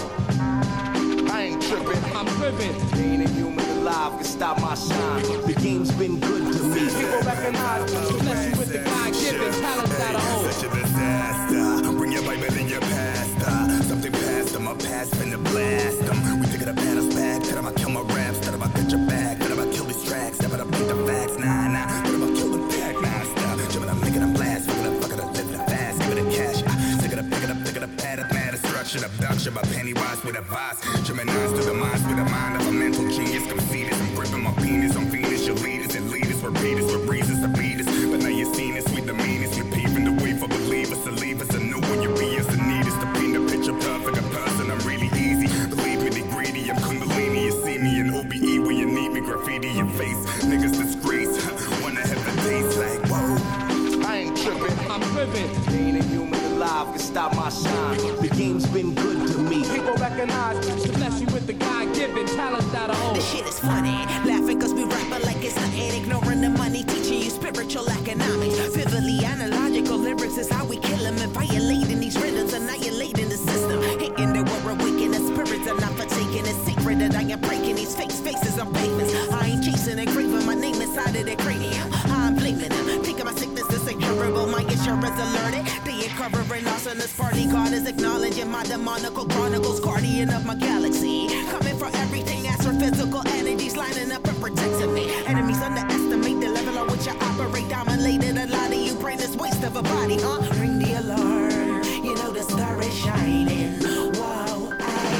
S14: I ain't tripping, I'm living. Ain't a human alive can stop my shine. The game's been good to me. People recognize to bless you with the God-given talent that I hold.
S21: Such a disaster. Bring your Bible and your pastor. Something past them, my past finna blast them. We take it up at us back. That I'ma kill my raps. That I'ma get your back. That I'ma kill these tracks. That I'ma beat the facts. Nah, nah. That I'ma kill the pack. Nah, stop. Jumping up, making them blast. Fucking up, fucking up, living up fast. Give it a cash. Take it up, pick it up, pick it up, pad up, mad destruction. Abduction by Pennywise with a vice. Gemini's to the minds with the mind of a mental genius. Conceited. I'm gripping my penis. I'm Venus. Your leaders and leaders. Repeat us with reasons to beat us. But now you've seen us with the meanest. You're paving the way for believers to leave us. And know when you be us and need us to paint a picture perfect. A person, I'm really easy. Believe me, they greedy. I'm Kundalini. You see me in O B E when you need me. Graffiti your face. Niggas disgrace. Wanna have the taste like, whoa.
S14: I ain't tripping, I'm living. Ain't a human alive can stop my shine. The game's been good to me. People recognize to bless you with the God-given talent that I hold.
S22: The shit is funny, laughing cause we rap it like it's nothing. Ignoring the money, teaching you spiritual economics. Vividly analogical lyrics is how we kill them. And violating these rhythms, annihilating the system. Hitting that we're awakening the spirits are not forsaken. It's sacred that I am breaking these fakes, faces on pavements. I ain't chasing and craving my name inside of their cranium. I'm blaming them, thinking my sickness is incurable. My insurance alerted, they ain't covering us on this party. God is acknowledging my demonical chronicles, guardian of my galaxy. Coming for everything, astrophysical energies lining up and protecting me. Enemies underestimate the level on which I operate. Dominated a lot of you, brainless waste of a body, huh? Ring the alarm, you know the star is shining. Whoa,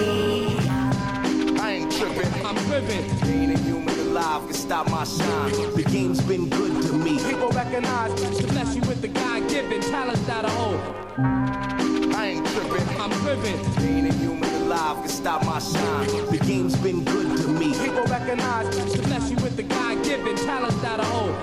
S22: I,
S14: I ain't tripping, I'm living. Ain't a human alive can stop my shine. The game's been good to me. People recognize to bless you with the God-given talent that I hold. I ain't tripping, I'm living. Ain't a human alive can stop my shine. The game's been good to me. People recognize to bless you with the God-given talent that I hold.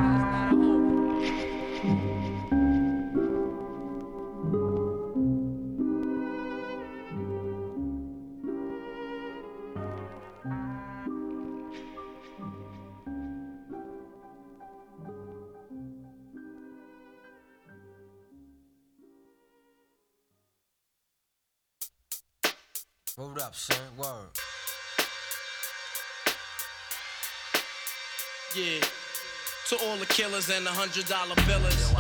S23: Word up, son, word.
S24: Yeah, to all the killers and the hundred dollar billers.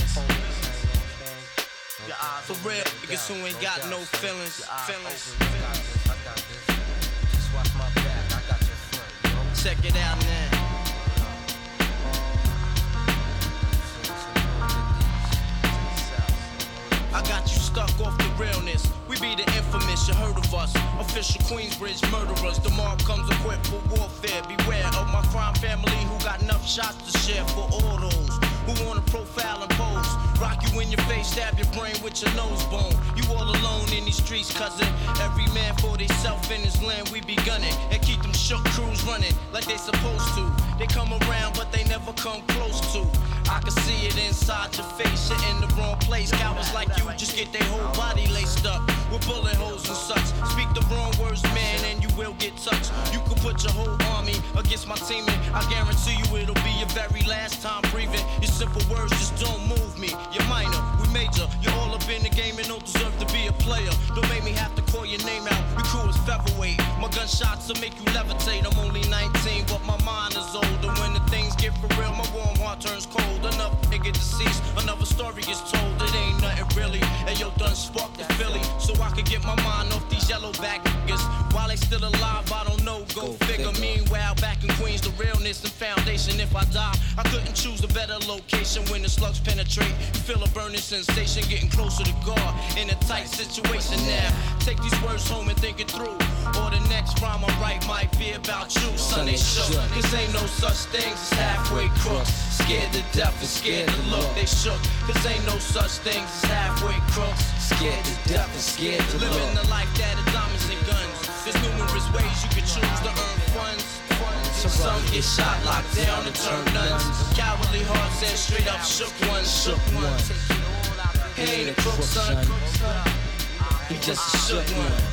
S24: For real, niggas who ain't got no feelings. Feelings. Check it out now. I got you stuck off the realness. We be the infamous, you heard of us. Official Queensbridge murderers. The mark comes equipped for warfare. Beware of my crime family who got enough shots to share for all those who wanna profile and pose. Rock you in your face, stab your brain with your nose bone. You all alone in these streets, cousin. Every man for theyself in his land, we be gunning. And keep them shook crews running like they supposed to. They come around, but they never come close to. I can see it inside your face, you're in the wrong place. Cowards like you just get their whole body laced up with bullet holes and such. Speak the wrong words, man, and you will get touched. You can put your whole army against my team, and I guarantee you it'll be your very last time breathing. Your simple words just don't move me. You're minor, we major. You're all up in the game and don't deserve to be a player. Don't make me have to call your name out. Your crew is featherweight. My gunshots will make you levitate. I'm only nineteen, but my mind is older. When the things get for real, my warm heart turns cold. Enough nigga deceased, another story is told. It ain't nothing really. And yo, done sparked the Philly, so I could get my mind off these yellow back niggas. While they still alive, I don't know. Go, Go figure. figure. Meanwhile, back in Queens, the realness and foundation. If I die, I couldn't choose a better location. When the slugs penetrate, you feel a burning sensation, getting closer to God in a tight situation now. Take these words home and think it through, or the next rhyme I write might be about you. Son, they shook, cause ain't no such things as halfway crooks. Scared to death and scared to look, they shook, cause ain't no such things as halfway crooks. Scared to death and scared to look. Living the life that is diamonds and guns. There's numerous ways you can choose to earn funds. Some get shot, locked down, and turn nuns. Cowardly hearts and straight up shook ones. Shook ones. He ain't a crook, son. He just a shook one.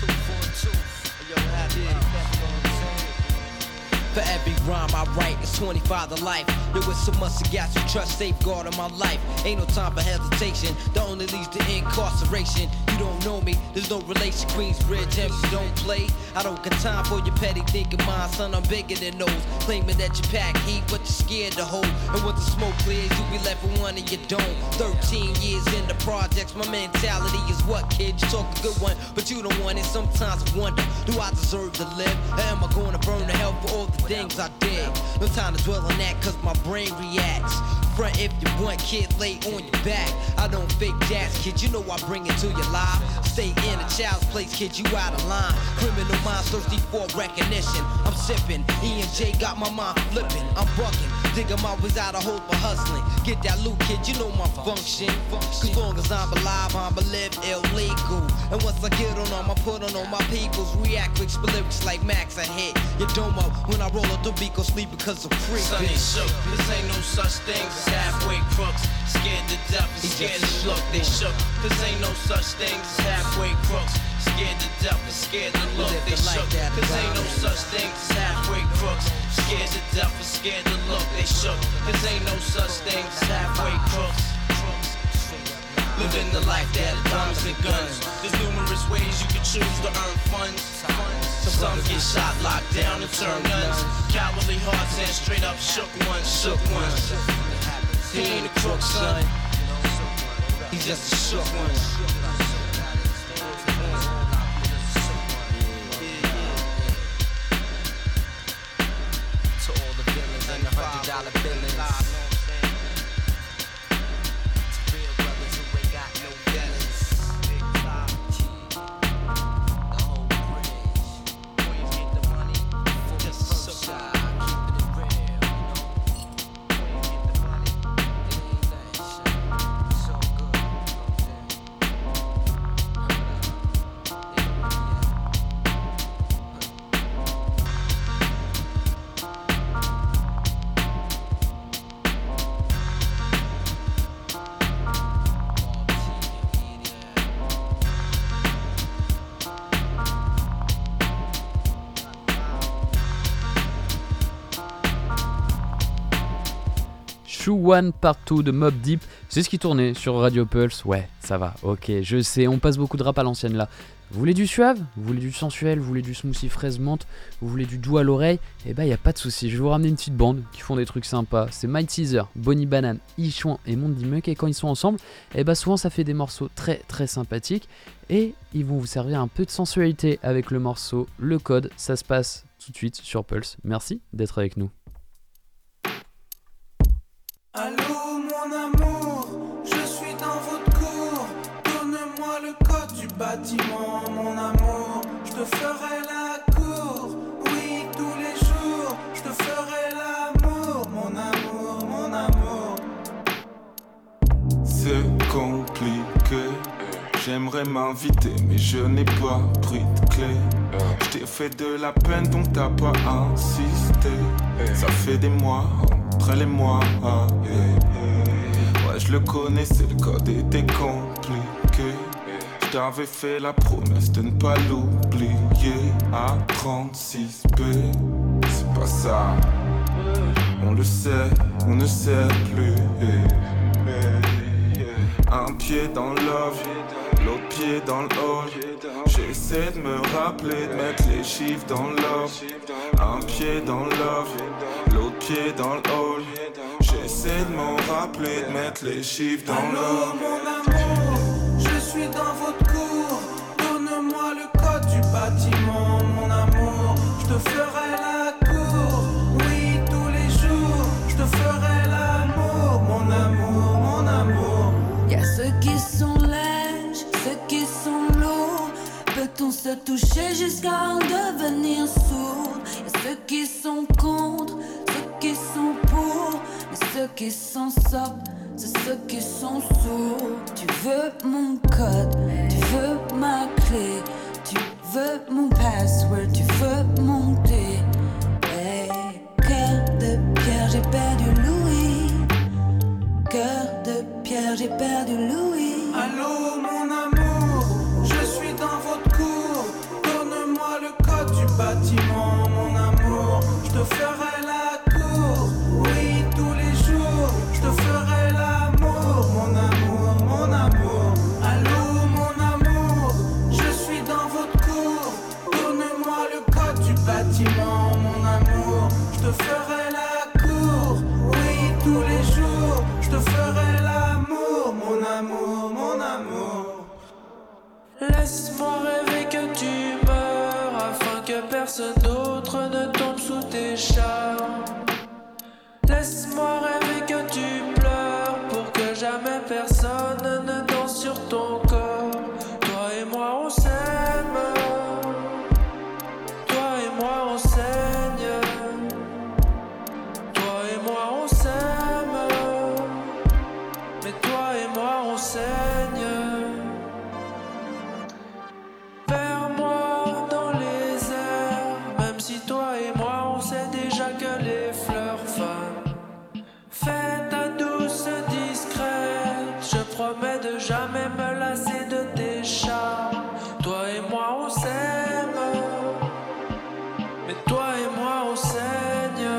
S24: For every rhyme I write, it's twenty-five to life. There was so much I got to trust, safeguard in my life. Ain't no time for hesitation, that only leads to incarceration. You don't know me, there's no relation. Queensbridge, and you don't play. I don't got time for your petty thinking, mind, son, I'm bigger than those. Claiming that you pack heat, but you're scared to hold. And once the smoke clears, you be left with one and you don't. Thirteen years in the projects, my mentality is what, kid? You talk a good one, but you don't want it. Sometimes I wonder, do I deserve to live? Or am I gonna burn to hell for all the things I did? No time to dwell on that, cause my brain reacts. Front if you want, kid, lay on your back. I don't fake jazz, kid, you know I bring it to your life. Stay in a child's place, kid, you out of line. Criminal minds thirsty for recognition. I'm sipping, E and J got my mind flipping. I'm bucking, digging my ways out of hope for hustling. Get that loot, kid, you know my function. Cause long as I'm alive, I'm a live illegal. And once I get on them, I put on all my peoples. React quick, split lyrics like Max, I hit your domo. When I roll up the beat, go sleep because I'm free. Son ain't shook, cause ain't no such thing as halfway crooks. Scared to death and scared to look, they shook. Cause ain't no such thing as halfway crooks. Scared to death and scared to look, they shook. Cause ain't no such thing as halfway crooks. Scared to death and scared to look, they shook. Cause ain't no such thing as halfway crooks. Living the life that is diamonds and guns. There's numerous ways you can choose to earn funds. Some get shot, locked down, and turn nuns. Cowardly hearts and straight up shook ones, shook ones. He ain't a crook, son. He's just a shook one. To all the villains and the hundred dollar billings.
S6: One Part deux de Mobb Deep, c'est ce qui tournait sur Radio Pulse. Ouais, ça va, ok, je sais, on passe beaucoup de rap à l'ancienne là. Vous voulez du suave? Vous voulez du sensuel? Vous voulez du smoothie fraise menthe? Vous voulez du doux à l'oreille? Eh bah, y a pas de souci, je vais vous ramener une petite bande qui font des trucs sympas. C'est My Teaser, Bonnie Banane, Ichouin et Mondi Muck, et quand ils sont ensemble, eh bah, souvent ça fait des morceaux très très sympathiques et ils vont vous servir un peu de sensualité avec le morceau Le Code. Ça se passe tout de suite sur Pulse. Merci d'être avec nous.
S1: Allô mon amour, je suis dans votre cour. Donne-moi le code du bâtiment, mon amour. Je te ferai la cour, oui tous les jours. Je te ferai l'amour, mon amour, mon amour.
S3: compliqué. J'aimerais m'inviter mais je n'ai pas pris de clé. Je t'ai fait de la peine donc t'as pas insisté. Ça fait des mois entre les mois. Ouais je le connaissais, le code était compliqué. Je t'avais fait la promesse de ne pas l'oublier. À trente-six B, c'est pas ça. On le sait, on ne sait plus. Un pied dans l'off, l'autre pied dans le hall. J'essaie de me rappeler, de mettre les chiffres dans l'off. Un pied dans l'off, l'autre pied dans le hall. J'essaie de m'en rappeler, de mettre les chiffres dans l'off.
S1: Mon amour, je suis dans votre cour. Donne-moi le code du bâtiment, mon amour. Je te ferai la cour, oui tous les jours. Je te ferai l'amour, mon amour, mon amour.
S4: Y'a ceux qui sont lèges, ceux qui sont lourds. Peut-on se toucher jusqu'à en devenir sourd? Y'a ceux qui sont contre, ceux qui sont pour. Mais ceux qui s'en sortent, c'est ceux qui sont sourds. Tu veux mon code, tu veux ma clé. Tu veux mon password, tu veux monter. Hey, cœur de pierre, j'ai perdu Louis. Cœur de pierre, j'ai perdu Louis.
S1: Allô mon amour, je suis dans votre cour. Donne-moi le code du bâtiment, mon amour. Je te ferai la cour, oui tous les jours. Je te ferai l'amour, mon amour, mon amour. Allô mon amour, je suis dans votre cour. Donne-moi le code du bâtiment, mon amour. Je te ferai la cour, oui tous les jours. Je te ferai l'amour, mon amour, mon amour.
S5: Laisse-moi rêver que tu meurs afin que personne d'autre ne tombe sous tes charmes. Laisse-moi rêver que tu pleures pour que jamais personne ne danse sur ton corps. Toi et moi on s'aime, toi et moi on saigne, toi et moi on s'aime, mais toi et moi on saigne. Perds-moi dans les airs, même si toi et moi on sait déjà que les fleurs fanent. Fais ta douce discrète, je promets de jamais me lasser de tes charmes. Toi et moi on s'aime, mais toi et moi on saigne.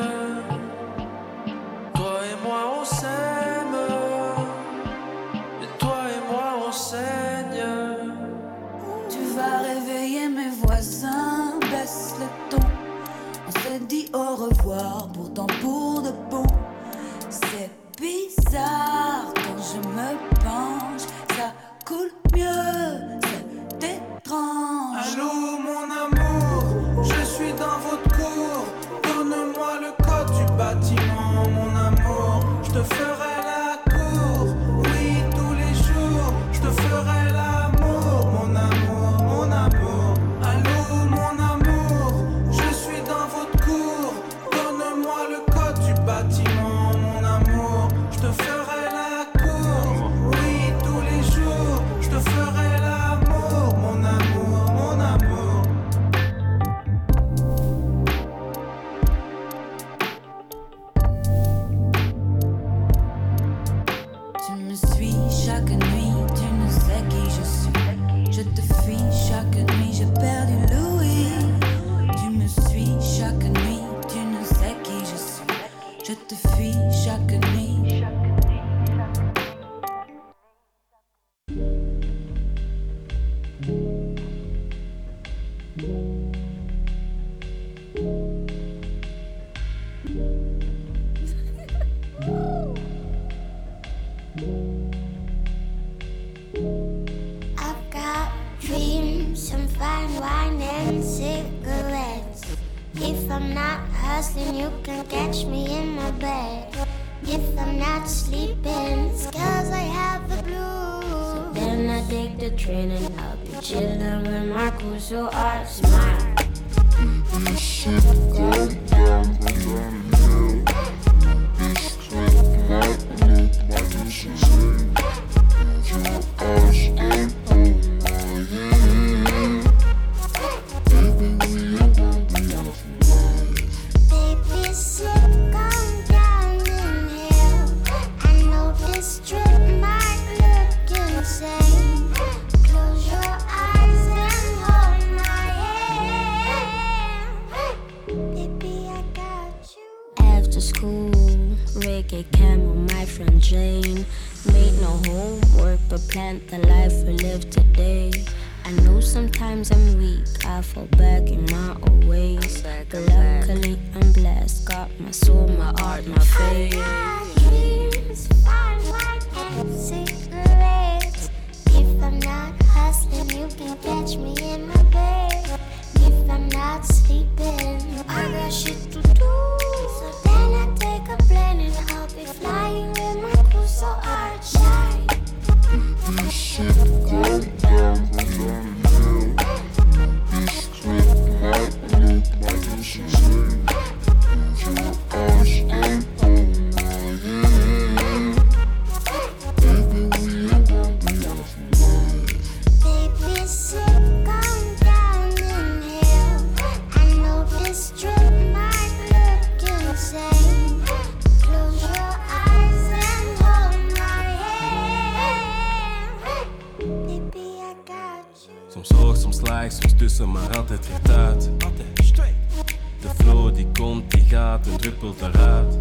S5: Toi et moi on s'aime, mais toi et moi on saigne.
S4: Tu vas réveiller mes voisins, baisse le ton. On se dit au revoir, pourtant pour de bon. C'est bizarre quand je me penche, ça coule mieux, c'est étrange.
S1: Allô mon amour, je suis dans votre cour. Donne-moi le code du bâtiment, mon amour. Je te ferai la cour, oui tous les jours. Je te ferai l'amour, mon amour, mon amour. Allô mon amour, je suis dans votre cour. Donne-moi le code du bâtiment, mon amour. Je te ferai la cour, oui tous les jours. Je te ferai l'amour, mon amour, mon amour.
S4: Tu me suis chaque nuit, tu ne sais qui je suis. Je te fuis chaque nuit, j'ai perdu Louis. Tu me suis chaque nuit, tu ne sais qui je suis. Je te fuis chaque nuit.
S19: I've got dreams, some fine wine and cigarettes. If I'm not hustling, you can catch me in my bed. If I'm not sleeping, it's cause I have the blues. So then I take the train and I'll be chillin' with my crew, so I smile.
S12: This shit go down, I don't know. This clip might look like this is it.
S2: different Jane. Made no homework, but plant the life we live today. I know sometimes I'm weak, I fall back in my old ways. But luckily I'm blessed, got my soul, my art, my faith.
S19: Dreams find like cigarettes. If I'm not hustling, you can catch me in my bed. If I'm not sleeping, I got shit to do. So then I take a plane and I'll be flying with my crew, so I shine.
S12: This shit going down, I'm down in hell. This clip might look like this is it. Your eyes ain't on my head. Baby, we about to have fun.
S19: Baby, sit calm down in hell. I know this trip might look insane. Close your eyes and hold my hand. Baby, I got you.
S7: Soms hoog, soms laag, soms tussen, maar altijd recht uit. De flow die komt, die gaat en druppelt eruit.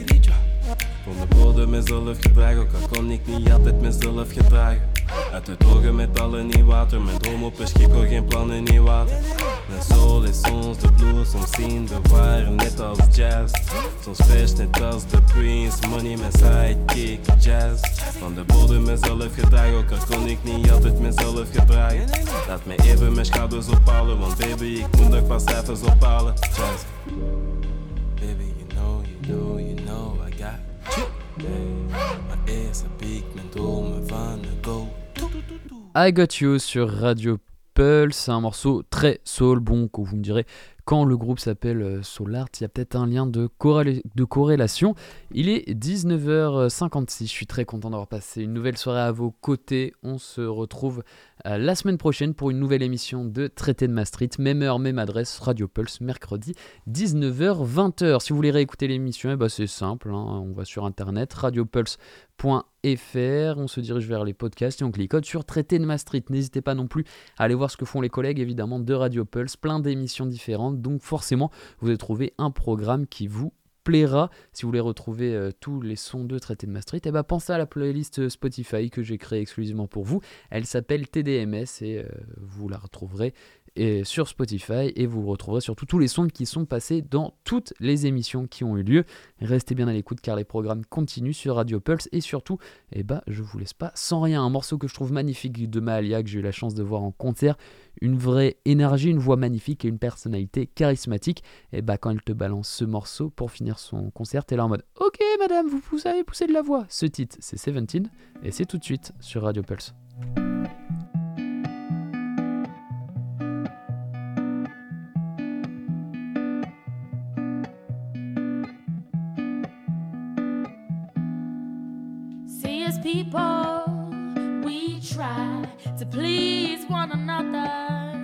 S7: Van de bodem mezelf gedragen, ook al kon ik niet altijd mezelf gedragen. Uit het ogen met alle niet water, mijn droom op een schip, hoor geen plannen niet water. Mijn soul is soms de blues, soms zien de ware net als jazz. Soms fresh net als de Prince, money mijn sidekick, jazz. Van de bodem mezelf gedragen, ook al kon ik niet altijd mezelf gedragen. Laat me even mijn schouders ophalen, want baby ik moet nog pas cijfers ophalen. Jazz. Baby you know, you know, you know I got you. Hey, maar eerst heb ik mijn dromen van de go.
S6: I Got You sur Radio Pulse, c'est un morceau très soul, bon, que vous me direz, quand le groupe s'appelle Soul Art, il y a peut-être un lien de, corrél- de corrélation. Il est dix-neuf heures cinquante-six, je suis très content d'avoir passé une nouvelle soirée à vos côtés. On se retrouve euh, la semaine prochaine pour une nouvelle émission de Traité de Maastricht, même heure, même adresse, Radio Pulse, mercredi, dix-neuf heures vingt. Si vous voulez réécouter l'émission, eh ben c'est simple, hein, on va sur internet, radiopulse point f r, on se dirige vers les podcasts et on clique sur Traité de Maastricht. N'hésitez pas non plus à aller voir ce que font les collègues évidemment de Radio Pulse, plein d'émissions différentes, donc forcément vous allez trouver un programme qui vous plaira. Si vous voulez retrouver euh, tous les sons de Traité de Maastricht, eh ben, pensez à la playlist Spotify que j'ai créée exclusivement pour vous. Elle s'appelle T D M S et euh, vous la retrouverez et sur Spotify et vous retrouverez surtout tous les sons qui sont passés dans toutes les émissions qui ont eu lieu. Restez bien à l'écoute car les programmes continuent sur Radio Pulse et surtout, eh ben, je vous laisse pas sans rien. Un morceau que je trouve magnifique de Mahalia que j'ai eu la chance de voir en concert. Une vraie énergie, une voix magnifique et une personnalité charismatique. Et bah quand elle te balance ce morceau pour finir son concert, t'es là en mode « Ok madame, vous, vous savez pousser de la voix ». Ce titre, c'est Seventeen et c'est tout de suite sur Radio Pulse.
S4: See as people, we try to please one another.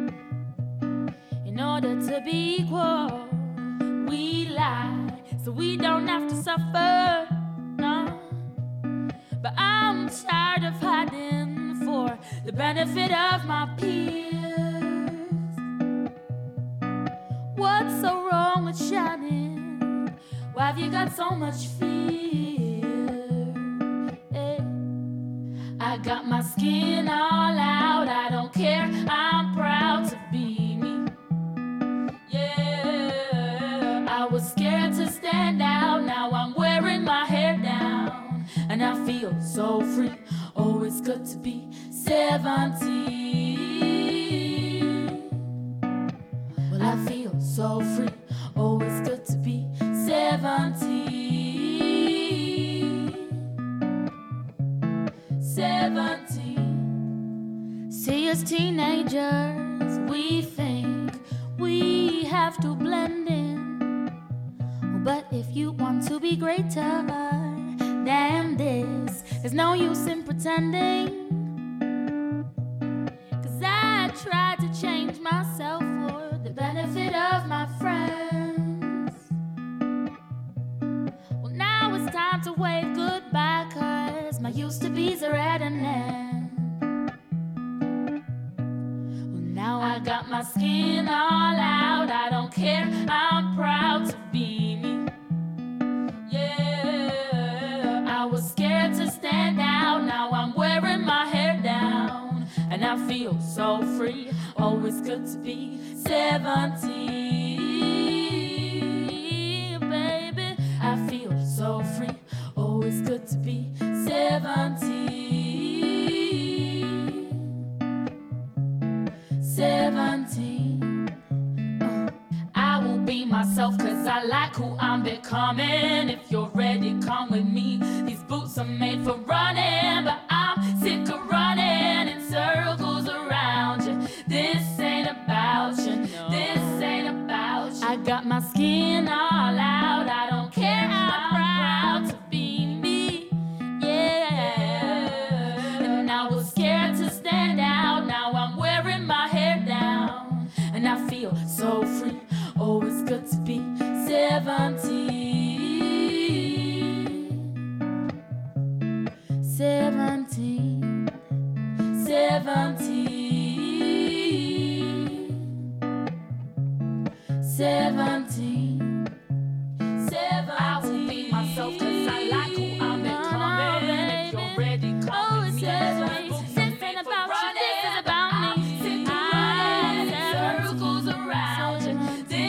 S4: In order to be equal, we lie so we don't have to suffer. No, but I'm tired of hiding for the benefit of my peers. What's so wrong with shining? Why have you got so much fear? Eh. I got my skin all out, I don't care, I'm proud to be me. Yeah, I was scared to stand out, now I'm wearing my hair down, and I feel so free. Oh, it's good to be seventeen. Well, I feel so free. Oh, it's good to be seventeen. Seventeen. See, as teenagers, we think we have to blend in. But if you want to be greater than this, there's no use in pretending. Cause I tried to change myself for the benefit of my friends. Well, now it's time to wave goodbye, cause my used to be's are at an end. Well, now I got my skin all out, I don't care, I'm proud to be me. Yeah, I was
S8: was scared to stand out. Now I'm wearing my hair down, and I feel so free. Oh, it's good to be seventeen, baby. I feel so free. Oh, it's good to be seventeen. seventeen. Uh, I will be myself, cause I like who I'm becoming. If you're ready, come with me. These boots are made for running, but I'm sick of running in circles around you. This ain't about you, this ain't about you. I got my skin all out, I don't care how I'm proud to be me, yeah. And I was scared to stand out, now I'm wearing my hair down, and I feel so free. Oh, it's good to be seventeen. Seventeen. Seventeen. Seventeen. Seventeen. I will be myself, cause I like who I'm becoming. If you're ready, come with me. This ain't about you, this is about me. Sick of running in circles around you.